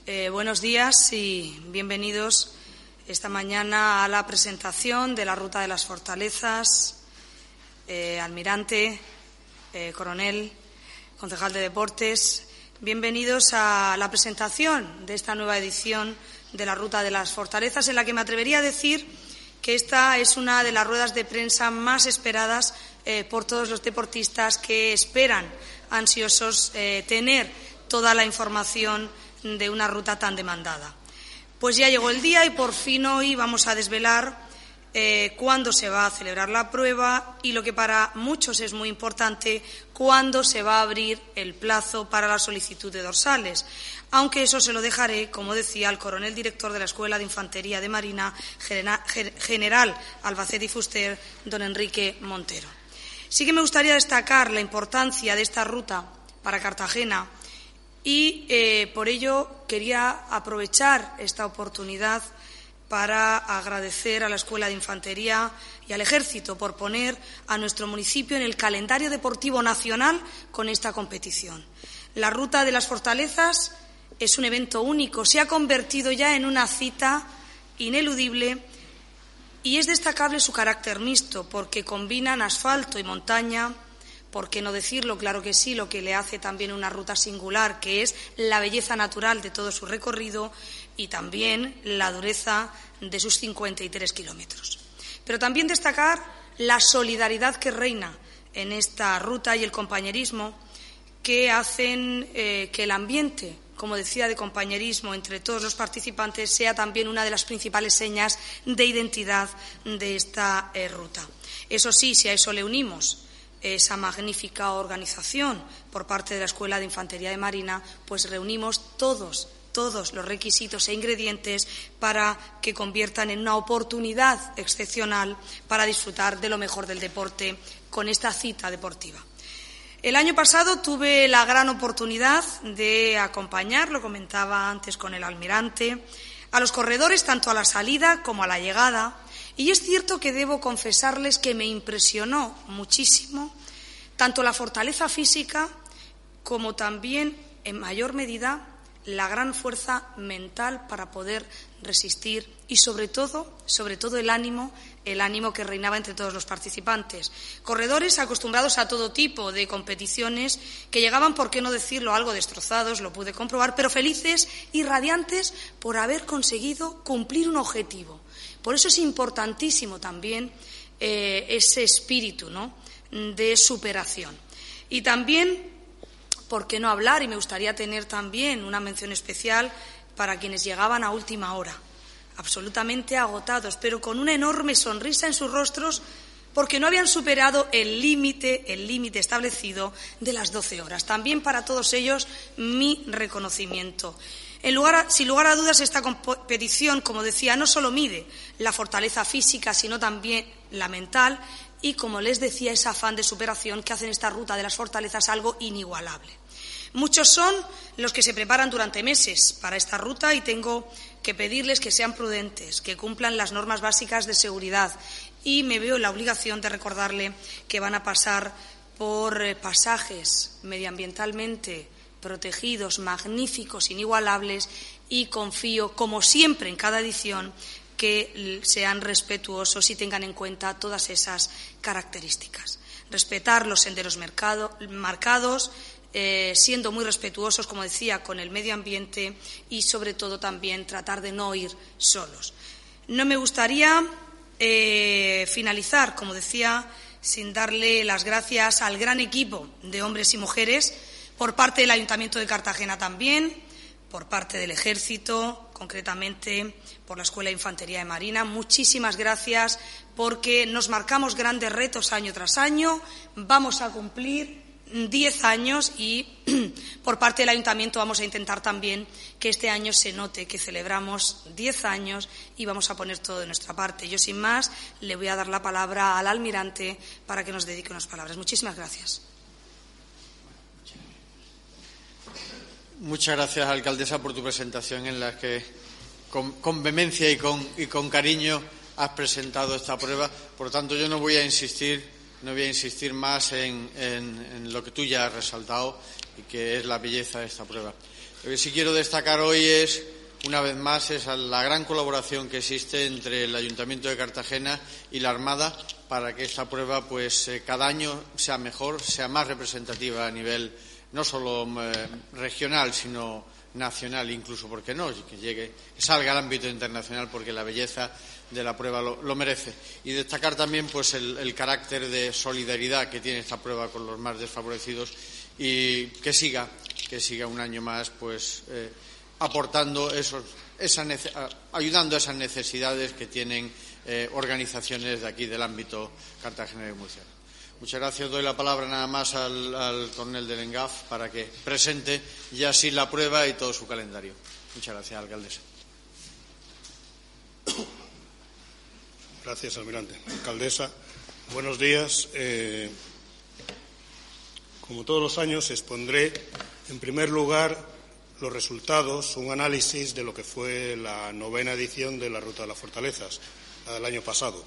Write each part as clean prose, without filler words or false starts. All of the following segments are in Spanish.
Buenos días y bienvenidos esta mañana a la presentación de la Ruta de las Fortalezas. Almirante, coronel, concejal de Deportes, bienvenidos a la presentación de esta nueva edición de la Ruta de las Fortalezas, en la que me atrevería a decir que esta es una de las ruedas de prensa más esperadas por todos los deportistas que esperan ansiosos tener toda la información de una ruta tan demandada. Pues ya llegó el día y por fin hoy vamos a desvelar cuándo se va a celebrar la prueba y, lo que para muchos es muy importante, cuándo se va a abrir el plazo para la solicitud de dorsales, aunque eso se lo dejaré, como decía, al coronel director de la Escuela de Infantería de Marina, general Albacete y Fuster, don Enrique Montero. Sí que me gustaría destacar la importancia de esta ruta para Cartagena y por ello quería aprovechar esta oportunidad para agradecer a la Escuela de Infantería y al Ejército por poner a nuestro municipio en el calendario deportivo nacional con esta competición. La Ruta de las Fortalezas es un evento único, se ha convertido ya en una cita ineludible y es destacable su carácter mixto, porque combinan asfalto y montaña. ¿Por qué no decirlo? Claro que sí, lo que le hace también una ruta singular, que es la belleza natural de todo su recorrido y también la dureza de sus 53 kilómetros. Pero también destacar la solidaridad que reina en esta ruta y el compañerismo que hacen que el ambiente, como decía, de compañerismo entre todos los participantes sea también una de las principales señas de identidad de esta ruta. Eso sí, si a eso le unimos esa magnífica organización por parte de la Escuela de Infantería de Marina, pues reunimos todos los requisitos e ingredientes para que conviertan en una oportunidad excepcional para disfrutar de lo mejor del deporte con esta cita deportiva. El año pasado tuve la gran oportunidad de acompañar, lo comentaba antes con el almirante, a los corredores tanto a la salida como a la llegada. Y es cierto que debo confesarles que me impresionó muchísimo tanto la fortaleza física como también, en mayor medida, la gran fuerza mental para poder resistir y, sobre todo el ánimo que reinaba entre todos los participantes. Corredores acostumbrados a todo tipo de competiciones que llegaban, por qué no decirlo, algo destrozados, lo pude comprobar, pero felices y radiantes por haber conseguido cumplir un objetivo. Por eso es importantísimo también ese espíritu, ¿no?, de superación. Y también, ¿por qué no hablar? Y me gustaría tener también una mención especial para quienes llegaban a última hora, absolutamente agotados, pero con una enorme sonrisa en sus rostros, porque no habían superado el límite establecido de las 12 horas. También para todos ellos mi reconocimiento. Sin lugar a dudas, esta competición, como decía, no solo mide la fortaleza física, sino también la mental y, como les decía, ese afán de superación que hacen esta Ruta de las Fortalezas algo inigualable. Muchos son los que se preparan durante meses para esta ruta y tengo que pedirles que sean prudentes, que cumplan las normas básicas de seguridad y me veo en la obligación de recordarle que van a pasar por pasajes medioambientalmente protegidos, magníficos, inigualables y confío, como siempre en cada edición, que sean respetuosos y tengan en cuenta todas esas características. Respetar los senderos marcados, siendo muy respetuosos, como decía, con el medio ambiente y, sobre todo, también tratar de no ir solos. No me gustaría finalizar, como decía, sin darle las gracias al gran equipo de hombres y mujeres, por parte del Ayuntamiento de Cartagena también, por parte del Ejército, concretamente por la Escuela de Infantería de Marina. Muchísimas gracias, porque nos marcamos grandes retos año tras año. Vamos a cumplir 10 años y por parte del Ayuntamiento vamos a intentar también que este año se note que celebramos 10 años y vamos a poner todo de nuestra parte. Yo, sin más, le voy a dar la palabra al almirante para que nos dedique unas palabras. Muchísimas gracias. Muchas gracias, alcaldesa, por tu presentación, en la que con vehemencia y con cariño has presentado esta prueba. Por lo tanto, yo no voy a insistir más en lo que tú ya has resaltado y que es la belleza de esta prueba. Lo que sí quiero destacar hoy es, una vez más, la gran colaboración que existe entre el Ayuntamiento de Cartagena y la Armada para que esta prueba, pues, cada año sea mejor, sea más representativa a nivel no solo regional, sino nacional, incluso, ¿por qué no?, que salga al ámbito internacional, porque la belleza de la prueba lo merece. Y destacar también, pues, el carácter de solidaridad que tiene esta prueba con los más desfavorecidos y que siga un año más, pues, aportando ayudando a esas necesidades que tienen organizaciones de aquí del ámbito cartagenero y murciano. Muchas gracias. Doy la palabra nada más al coronel del ENGAF para que presente ya así la prueba y todo su calendario. Muchas gracias, alcaldesa. Gracias, almirante. Alcaldesa, buenos días. Como todos los años, expondré, en primer lugar, los resultados, un análisis de lo que fue la 9ª edición de la Ruta de las Fortalezas, la del año pasado.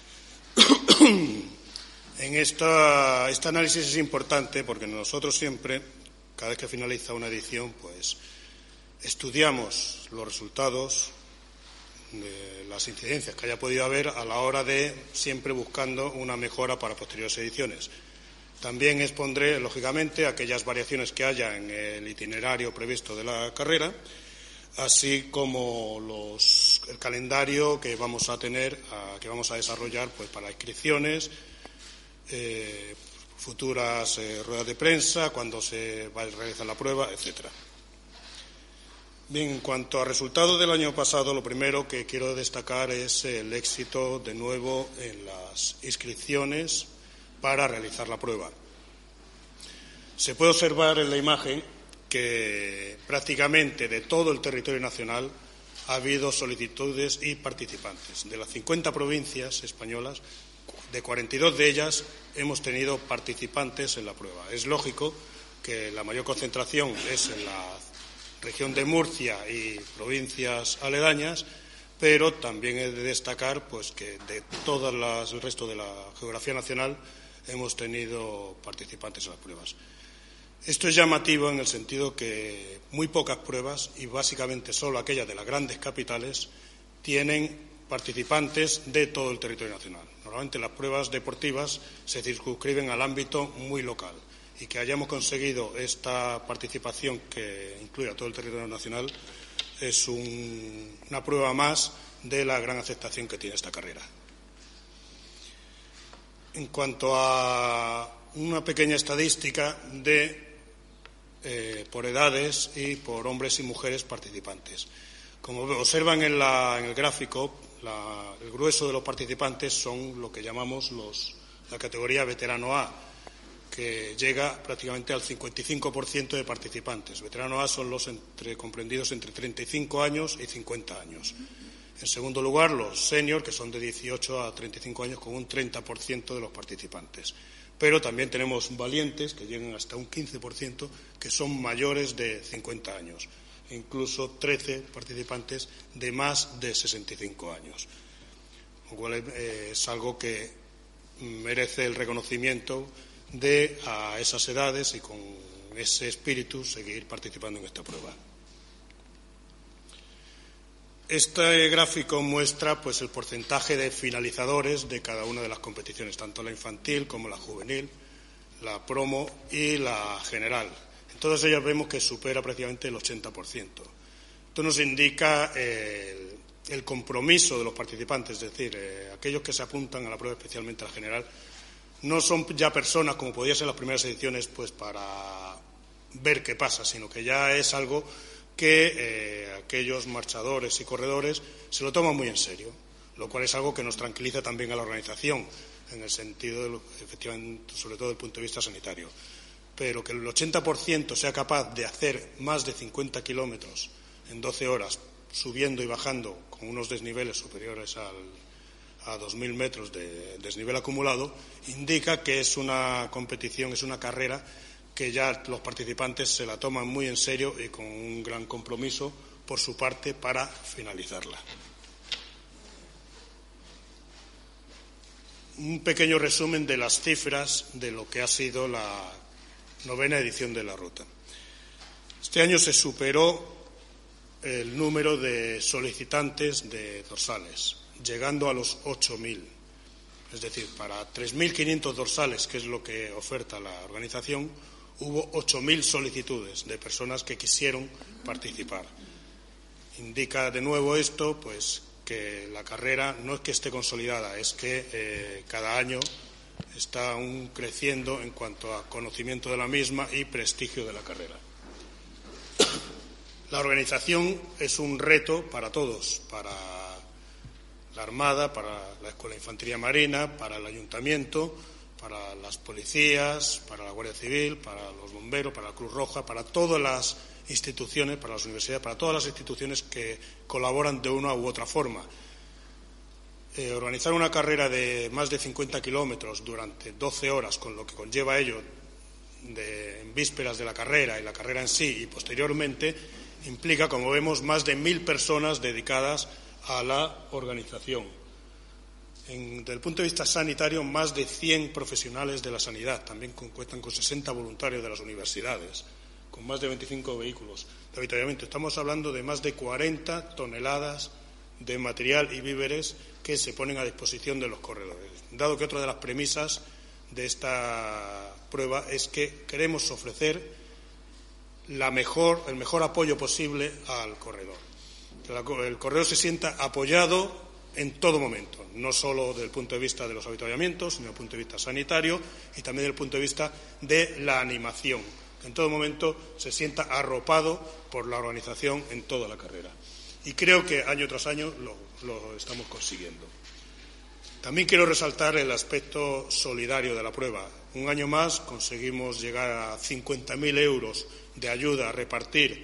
Este análisis es importante porque nosotros siempre, cada vez que finaliza una edición, pues estudiamos los resultados de las incidencias que haya podido haber a la hora de siempre buscando una mejora para posteriores ediciones. También expondré, lógicamente, aquellas variaciones que haya en el itinerario previsto de la carrera, así como el calendario que vamos a tener, que vamos a desarrollar, pues, para inscripciones, futuras ruedas de prensa, cuando se va a realizar la prueba, etcétera. Bien, en cuanto a resultados del año pasado, lo primero que quiero destacar es el éxito, de nuevo, en las inscripciones para realizar la prueba. Se puede observar en la imagen que prácticamente de todo el territorio nacional ha habido solicitudes y participantes. De las 50 provincias españolas, de 42 de ellas hemos tenido participantes en la prueba. Es lógico que la mayor concentración es en la región de Murcia y provincias aledañas, pero también he de destacar, pues, que de todo el resto de la geografía nacional hemos tenido participantes en las pruebas. Esto es llamativo en el sentido que muy pocas pruebas, y básicamente solo aquellas de las grandes capitales, tienen participantes de todo el territorio nacional. Normalmente las pruebas deportivas se circunscriben al ámbito muy local, y que hayamos conseguido esta participación que incluye a todo el territorio nacional es una prueba más de la gran aceptación que tiene esta carrera. En cuanto a una pequeña estadística por edades y por hombres y mujeres participantes. Como observan en el gráfico, el grueso de los participantes son lo que llamamos la categoría veterano A, que llega prácticamente al 55% de participantes. Veterano A son los comprendidos entre 35 años y 50 años. En segundo lugar, los senior, que son de 18 a 35 años, con un 30% de los participantes. Pero también tenemos valientes, que llegan hasta un 15%, que son mayores de 50 años. E incluso 13 participantes de más de 65 años. Lo cual es algo que merece el reconocimiento de, a esas edades, y con ese espíritu, seguir participando en esta prueba. Este gráfico muestra, pues, el porcentaje de finalizadores de cada una de las competiciones, tanto la infantil como la juvenil, la promo y la general. En todas ellas vemos que supera prácticamente el 80%. Esto nos indica el compromiso de los participantes, es decir, aquellos que se apuntan a la prueba, especialmente a la general, no son ya personas, como podía ser en las primeras ediciones, pues para ver qué pasa, sino que ya es algo que aquellos marchadores y corredores se lo toman muy en serio, lo cual es algo que nos tranquiliza también a la organización, en el sentido, efectivamente, sobre todo desde el punto de vista sanitario. Pero que el 80% sea capaz de hacer más de 50 kilómetros en 12 horas, subiendo y bajando con unos desniveles superiores a 2.000 metros de desnivel acumulado, indica que es una competición, es una carrera que ya los participantes se la toman muy en serio y con un gran compromiso por su parte para finalizarla. Un pequeño resumen de las cifras de lo que ha sido la 9ª edición de la ruta. Este año se superó el número de solicitantes de dorsales, llegando a los 8.000. Es decir, para 3.500 dorsales, que es lo que oferta la organización, hubo 8.000 solicitudes de personas que quisieron participar. Indica de nuevo esto, pues, que la carrera no es que esté consolidada, es que cada año está aún creciendo en cuanto a conocimiento de la misma y prestigio de la carrera. La organización es un reto para todos, para la Armada, para la Escuela de Infantería Marina, para el Ayuntamiento, para las policías, para la Guardia Civil, para los bomberos, para la Cruz Roja, para todas las instituciones, para las universidades, para todas las instituciones que colaboran de una u otra forma. Organizar una carrera de más de 50 kilómetros durante 12 horas, con lo que conlleva ello en vísperas de la carrera y la carrera en sí y posteriormente, implica, como vemos, más de 1.000 personas dedicadas a la organización. Desde el punto de vista sanitario, más de 100 profesionales de la sanidad, también cuentan con 60 voluntarios de las universidades, con más de 25 vehículos de avituallamiento. Estamos hablando de más de 40 toneladas de material y víveres que se ponen a disposición de los corredores. Dado que otra de las premisas de esta prueba es que queremos ofrecer el mejor apoyo posible al corredor. Que el corredor se sienta apoyado en todo momento, no solo desde el punto de vista de los avituallamientos, sino desde el punto de vista sanitario y también desde el punto de vista de la animación. Que en todo momento se sienta arropado por la organización en toda la carrera. Y creo que año tras año lo estamos consiguiendo. También quiero resaltar el aspecto solidario de la prueba. Un año más conseguimos llegar a 50.000 euros de ayuda a repartir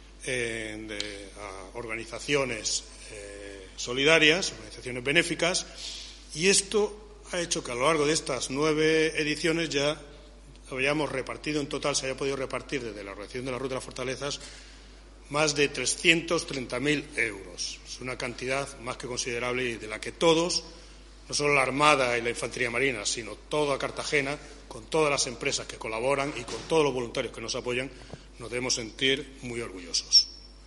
a organizaciones solidarias, organizaciones benéficas, y esto ha hecho que a lo largo de estas 9 ediciones ya hayamos repartido en total, se haya podido repartir desde la organización de la Ruta de las Fortalezas más de 330.000 euros. Es una cantidad más que considerable y de la que todos, no solo la Armada y la Infantería Marina, sino toda Cartagena, con todas las empresas que colaboran y con todos los voluntarios que nos apoyan, nos debemos sentir muy orgullosos.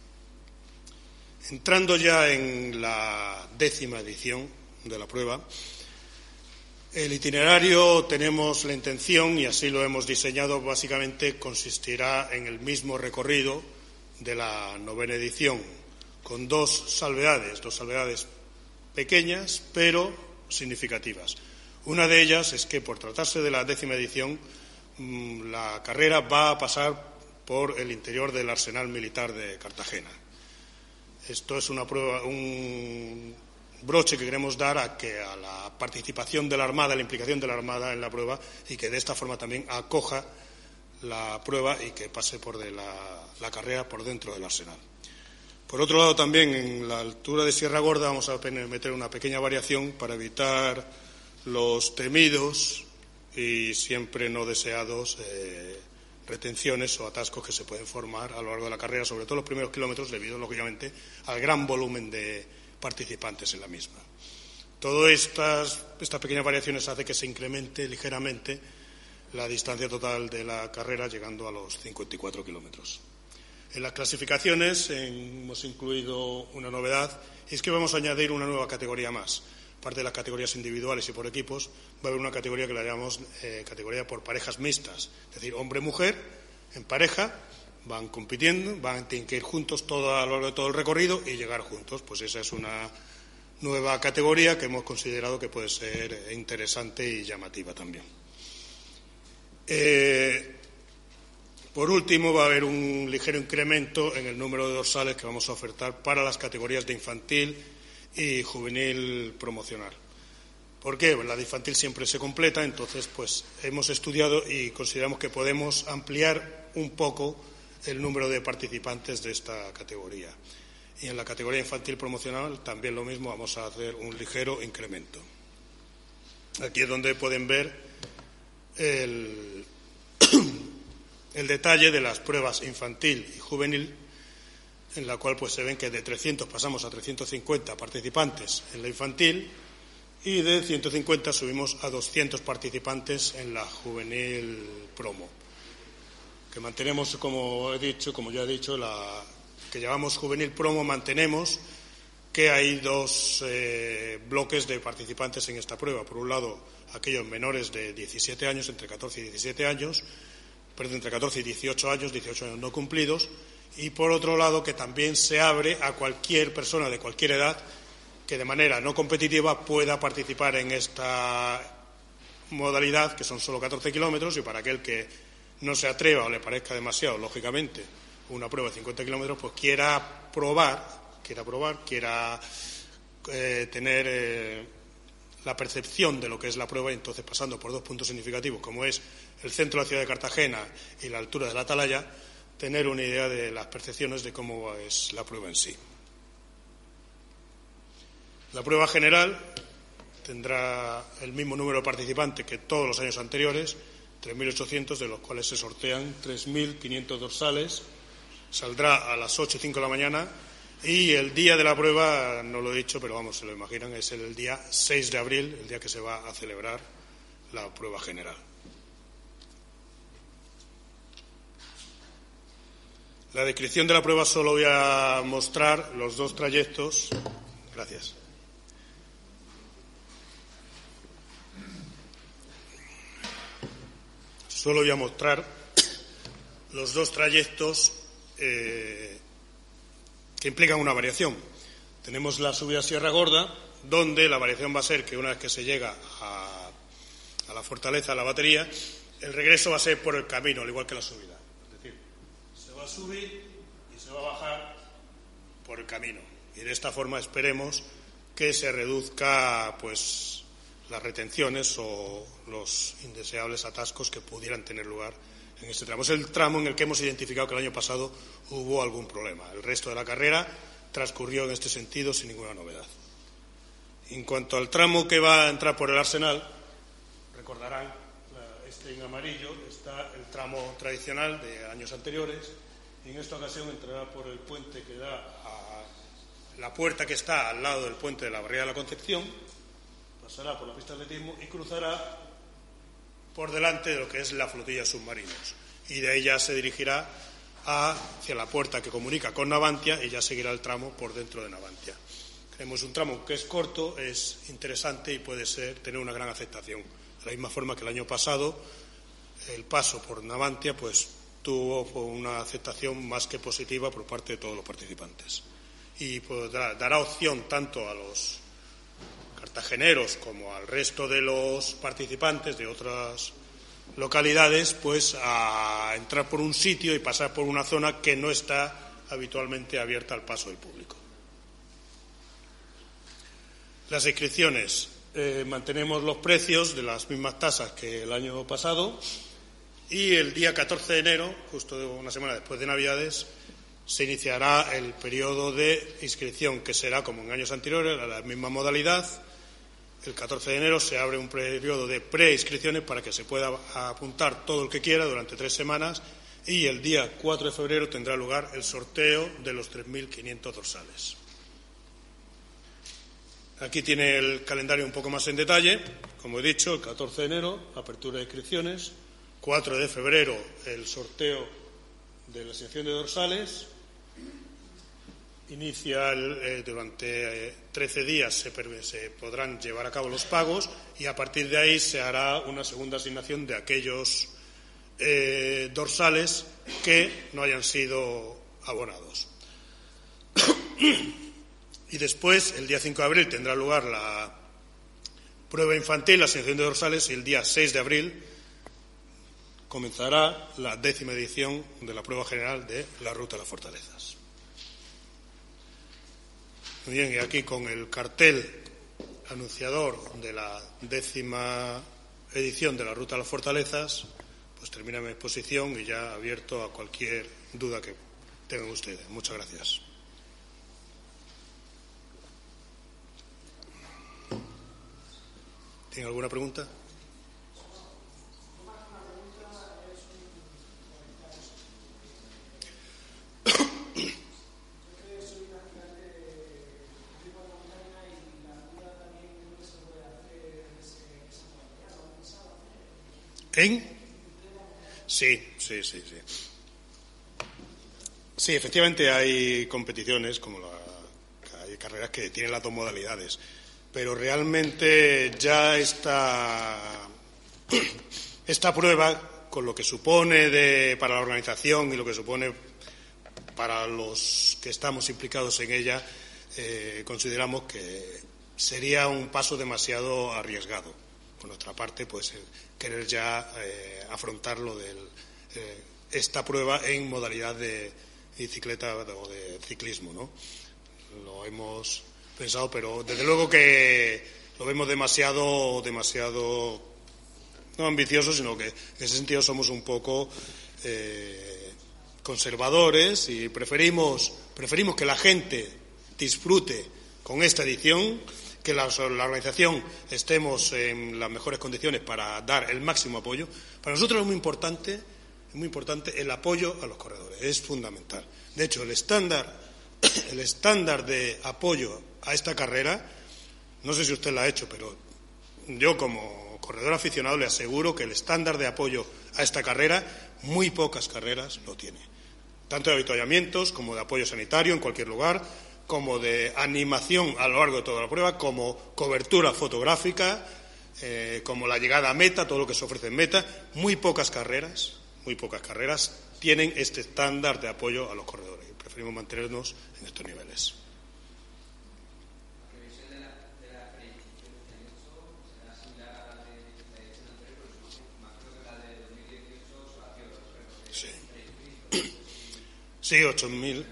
Entrando ya en la 10ª edición de la prueba, el itinerario tenemos la intención, y así lo hemos diseñado, básicamente consistirá en el mismo recorrido de la 9ª edición, con dos salvedades pequeñas pero significativas. Una de ellas es que, por tratarse de la 10ª edición, la carrera va a pasar por el interior del Arsenal Militar de Cartagena. Esto es una prueba, un broche que queremos dar a la participación de la Armada, la implicación de la Armada en la prueba, y que de esta forma también acoja la prueba y que pase por la carrera por dentro del Arsenal. Por otro lado, también en la altura de Sierra Gorda vamos a meter una pequeña variación para evitar los temidos y siempre no deseados retenciones o atascos que se pueden formar a lo largo de la carrera, sobre todo los primeros kilómetros, debido, lógicamente, al gran volumen de participantes en la misma. Todas estas pequeñas variaciones hacen que se incremente ligeramente la distancia total de la carrera, llegando a los 54 kilómetros. En las clasificaciones hemos incluido una novedad, y es que vamos a añadir una nueva categoría más. Aparte de las categorías individuales y por equipos, va a haber una categoría que la llamamos categoría por parejas mixtas, es decir, hombre-mujer en pareja, van compitiendo, tienen que ir juntos a lo largo de todo el recorrido y llegar juntos. Pues esa es una nueva categoría que hemos considerado que puede ser interesante y llamativa también. Por último, va a haber un ligero incremento en el número de dorsales que vamos a ofertar para las categorías de infantil y juvenil promocional. ¿Por qué? Bueno, la de infantil siempre se completa, entonces pues hemos estudiado y consideramos que podemos ampliar un poco el número de participantes de esta categoría. Y en la categoría infantil promocional también lo mismo, vamos a hacer un ligero incremento. Aquí es donde pueden ver el detalle de las pruebas infantil y juvenil, en la cual pues se ven que de 300 pasamos a 350 participantes en la infantil y de 150 subimos a 200 participantes en la juvenil promo. que mantenemos, como ya he dicho, que llamamos Juvenil Promo, mantenemos que hay dos bloques de participantes en esta prueba. Por un lado, aquellos menores de 17 años, entre 14 y 17 años, entre 14 y 18 años no cumplidos, y por otro lado, que también se abre a cualquier persona de cualquier edad que de manera no competitiva pueda participar en esta modalidad, que son solo 14 kilómetros, y para aquel que no se atreva o le parezca demasiado, lógicamente, una prueba de 50 kilómetros, pues quiera tener la percepción de lo que es la prueba, y entonces, pasando por dos puntos significativos, como es el centro de la ciudad de Cartagena y la altura de la Atalaya, tener una idea de las percepciones de cómo es la prueba en sí. La prueba general tendrá el mismo número de participantes que todos los años anteriores, 3.800, de los cuales se sortean 3.500 dorsales. Saldrá a las 8:05 de la mañana, y el día de la prueba, no lo he dicho, pero vamos, se lo imaginan, es el día 6 de abril, el día que se va a celebrar la prueba general. La descripción de la prueba solo voy a mostrar los dos trayectos. Gracias. Solo voy a mostrar los dos trayectos que implican una variación. Tenemos la subida a Sierra Gorda, donde la variación va a ser que una vez que se llega a la fortaleza, a la batería, el regreso va a ser por el camino, al igual que la subida. Es decir, se va a subir y se va a bajar por el camino. Y de esta forma esperemos que se reduzca pues las retenciones o los indeseables atascos que pudieran tener lugar en este tramo. Es el tramo en el que hemos identificado que el año pasado hubo algún problema. El resto de la carrera transcurrió en este sentido sin ninguna novedad. En cuanto al tramo que va a entrar por el Arsenal, recordarán, en amarillo está el tramo tradicional de años anteriores, y en esta ocasión entrará por el puente que da a la puerta que está al lado del puente de la Barriada de la Concepción, pasará por la pista de atletismo y cruzará por delante de lo que es la flotilla de submarinos, y de ahí ya se dirigirá hacia la puerta que comunica con Navantia, y ya seguirá el tramo por dentro de Navantia. Creemos un tramo que es corto, es interesante y puede tener una gran aceptación. De la misma forma que el año pasado el paso por Navantia pues tuvo una aceptación más que positiva por parte de todos los participantes, y pues dará opción tanto a los cartageneros como al resto de los participantes de otras localidades pues a entrar por un sitio y pasar por una zona que no está habitualmente abierta al paso del público. Las inscripciones, mantenemos los precios de las mismas tasas que el año pasado, y el día 14 de enero, justo una semana después de Navidades, se iniciará el periodo de inscripción, que será como en años anteriores, a la misma modalidad. El 14 de enero se abre un periodo de preinscripciones para que se pueda apuntar todo el que quiera durante 3 semanas, y el día 4 de febrero tendrá lugar el sorteo de los 3.500 dorsales. Aquí tiene el calendario un poco más en detalle. Como he dicho, el 14 de enero, apertura de inscripciones. 4 de febrero, el sorteo de la asignación de dorsales. Inicia durante 13 días se podrán llevar a cabo los pagos, y a partir de ahí se hará una segunda asignación de aquellos dorsales que no hayan sido abonados. Y después, el día 5 de abril, tendrá lugar la prueba infantil, la asignación de dorsales, y el día 6 de abril comenzará la 10ª edición de la prueba general de la Ruta de las Fortalezas. Muy bien, y aquí con el cartel anunciador de la 10ª edición de la Ruta de las Fortalezas, pues termina mi exposición, y ya abierto a cualquier duda que tengan ustedes. Muchas gracias. ¿Tienen alguna pregunta? Sí. Sí, efectivamente hay competiciones, hay carreras que tienen las dos modalidades, pero realmente ya esta prueba, con lo que supone para la organización y lo que supone para los que estamos implicados en ella, consideramos que sería un paso demasiado arriesgado. Por nuestra parte, pues querer ya afrontar esta prueba en modalidad de bicicleta o de ciclismo, ¿no? Lo hemos pensado, pero desde luego que lo vemos demasiado no ambicioso, sino que en ese sentido somos un poco conservadores y preferimos que la gente disfrute con esta edición, que la organización estemos en las mejores condiciones para dar el máximo apoyo. Para nosotros es muy importante el apoyo a los corredores, es fundamental. De hecho, el estándar de apoyo a esta carrera, no sé si usted lo ha hecho, pero yo como corredor aficionado le aseguro que el estándar de apoyo a esta carrera, muy pocas carreras lo tiene. Tanto de avituallamientos como de apoyo sanitario en cualquier lugar, como de animación a lo largo de toda la prueba, como cobertura fotográfica, como la llegada a meta, todo lo que se ofrece en meta. Muy pocas carreras tienen este estándar de apoyo a los corredores. Preferimos mantenernos en estos niveles. Sí, 8.000.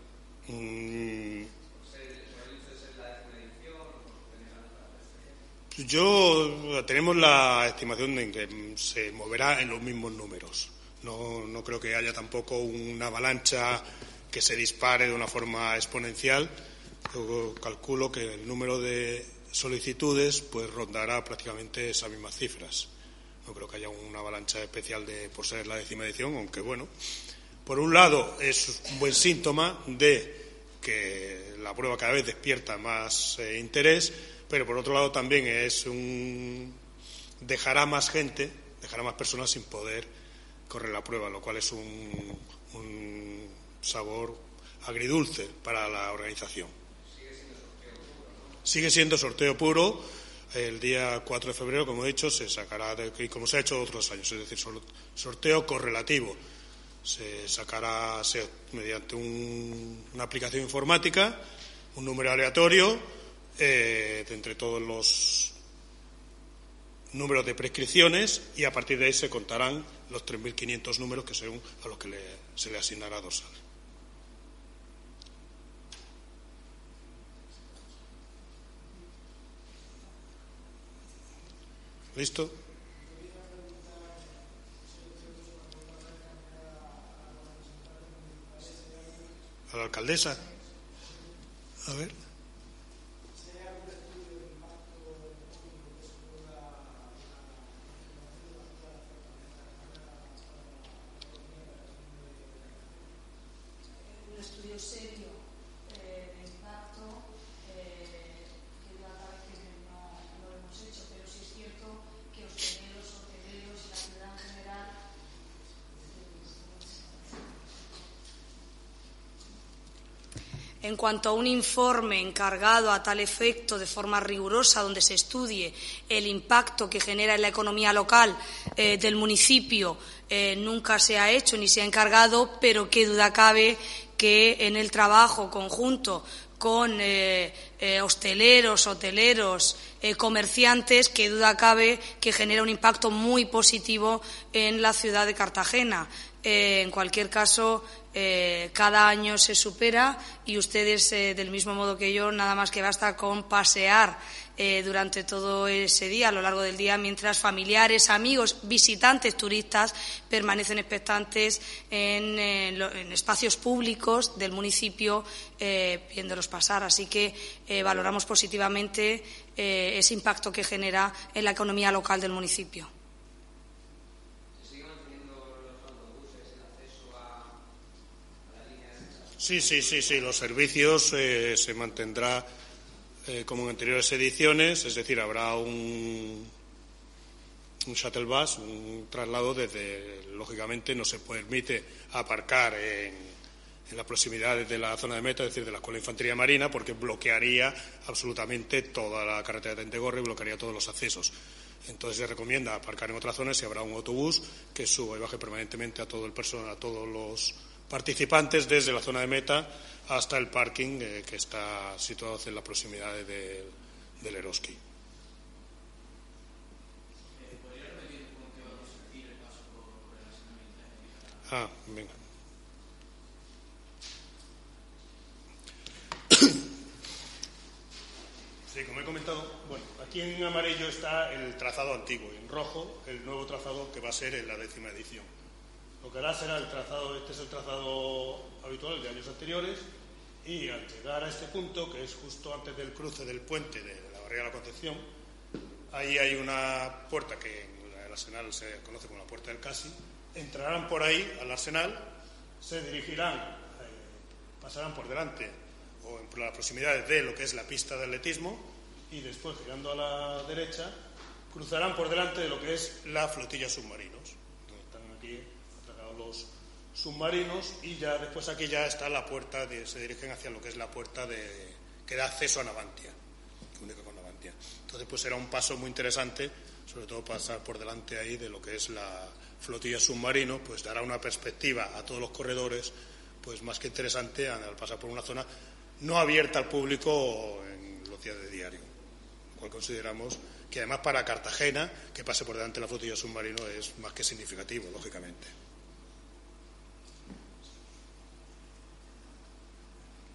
Tenemos la estimación de que se moverá en los mismos números. No creo que haya tampoco una avalancha que se dispare de una forma exponencial. Yo calculo que el número de solicitudes pues rondará prácticamente esas mismas cifras. No creo que haya una avalancha especial por ser la 10ª edición, aunque bueno. Por un lado, es un buen síntoma de que la prueba cada vez despierta más interés, pero por otro lado también dejará más personas sin poder correr la prueba, lo cual es un sabor agridulce para la organización. Sigue siendo sorteo puro. El día 4 de febrero, como he dicho, se sacará, como se ha hecho otros años, es decir, sorteo correlativo. Se sacará mediante una aplicación informática un número aleatorio de entre todos los números de prescripciones, y a partir de ahí se contarán los 3.500 números que según a los que se le asignará dorsal. ¿Listo? ¿A la alcaldesa? A ver. Un estudio serio de impacto que ya tal vez no lo hemos hecho, pero sí es cierto que hosteleros y la ciudad en general. En cuanto a un informe encargado a tal efecto de forma rigurosa, donde se estudie el impacto que genera en la economía local del municipio, nunca se ha hecho ni se ha encargado, pero qué duda cabe que en el trabajo conjunto con hosteleros, hoteleros, comerciantes, qué duda cabe que genera un impacto muy positivo en la ciudad de Cartagena. En cualquier caso, cada año se supera y ustedes, del mismo modo que yo, nada más que basta con pasear durante todo ese día, a lo largo del día, mientras familiares, amigos, visitantes, turistas permanecen expectantes en espacios públicos del municipio viéndolos pasar. Así que valoramos positivamente ese impacto que genera en la economía local del municipio. Sí, los servicios se mantendrá como en anteriores ediciones, es decir, habrá un shuttle bus, un traslado lógicamente no se permite aparcar en las proximidades de la zona de meta, es decir, de la Escuela de Infantería Marina, porque bloquearía absolutamente toda la carretera de Tentegorri y bloquearía todos los accesos. Entonces se recomienda aparcar en otras zonas y habrá un autobús que suba y baje permanentemente a todo el personal, a todos los participantes desde la zona de meta hasta el parking que está situado en las proximidades del Eroski. ¿Podría repetir cómo que vamos a hacer el paso por el asentamiento? Venga. Sí, como he comentado, bueno, aquí en amarillo está el trazado antiguo y en rojo el nuevo trazado que va a ser en la 10ª edición. Lo que hará será el trazado, este es el trazado habitual de años anteriores, y al llegar a este punto, que es justo antes del cruce del puente de la Barriga de la Concepción, ahí hay una puerta que en el Arsenal se conoce como la Puerta del Casi. Entrarán por ahí al Arsenal, se dirigirán, pasarán por delante o por las proximidades de lo que es la pista de atletismo y después, girando a la derecha, cruzarán por delante de lo que es la flotilla submarinos, donde están aquí atracados los submarinos, y ya después aquí ya está la puerta, se dirigen hacia lo que es la puerta que da acceso a Navantia, que única con Navantia. Entonces pues será un paso muy interesante, sobre todo pasar por delante ahí de lo que es la flotilla submarino, pues dará una perspectiva a todos los corredores pues más que interesante al pasar por una zona no abierta al público en los días de diario, lo cual consideramos que además para Cartagena que pase por delante de la flotilla submarino es más que significativo, lógicamente.